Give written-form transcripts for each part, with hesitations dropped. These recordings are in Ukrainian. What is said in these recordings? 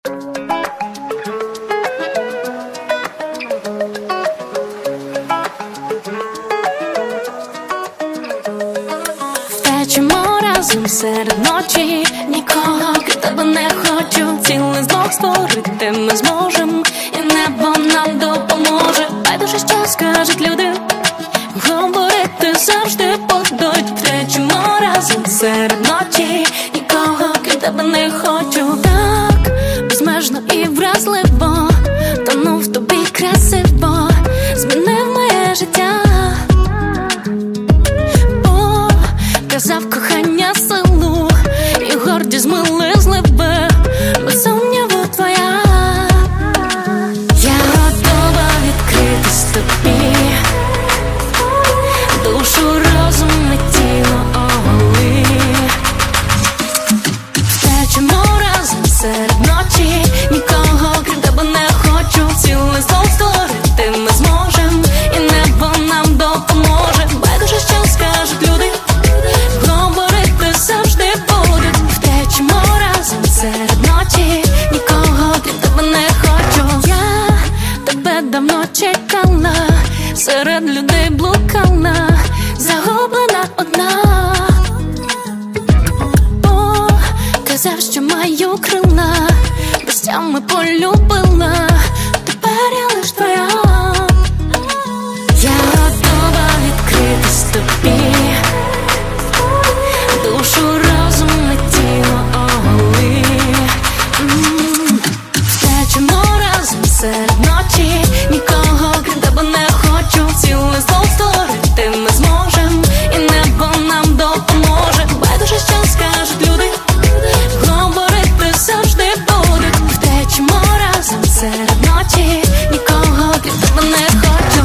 Втечемо разом серед ночі, нікого крім тебе не хочу. Цілий з двох створити ми зможем, і небо нам допоможе. Байдуже, що скажуть люди, говорити завжди будуть. Втечемо разом серед ночі, нікого крім тебе не хочу. Так безмежно і вразливо, тону в тобі красиво, змінив моє життя. Казав кохання силу, і гордість змилизливе, без сумніву твоя. Я готова відкритись тобі, душу, розум і тіло оголи. Втечемо разом серед ночі, нікого крім тебе не хочу. Цілий сон створити ми зможем, і небо нам допоможе. Байдуже, що скажуть люди, говорити завжди будуть. Втечемо разом серед ночі, нікого крім тебе не хочу. Я тебе давно чекала, серед людей блукала, загублена одна. О, казав, що маю крила, без тями полюбила, тепер я лиш твоя. Я готова відкритись тобі, душу, розум і тіло оголи. Втечемо разом серед ночі, нікого крім тебе не хочу. Цілий сон створити ми зможем, і небо нам допоможе. Байдуже, що скажуть люди, говорити завжди будуть. Втечемо разом серед ночі, нікого крім тебе не хочу.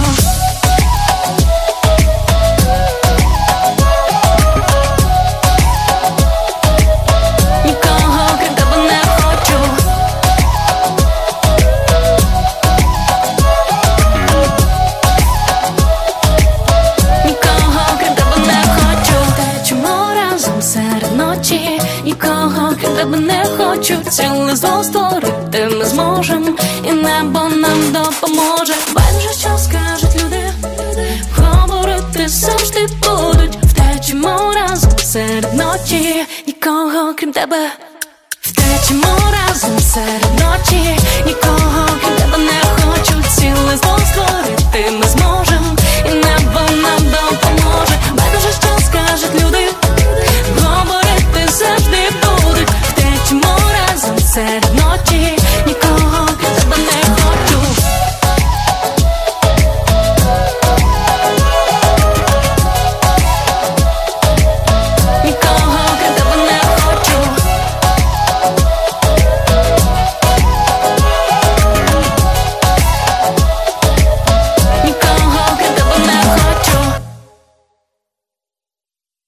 Нікого крім тебе не хочу. Цілий зло створити ми зможем, і небо нам допоможе. Байдуже, що скажуть люди, говорити завжди будуть. Втечемо разом серед ночі, нікого крім тебе.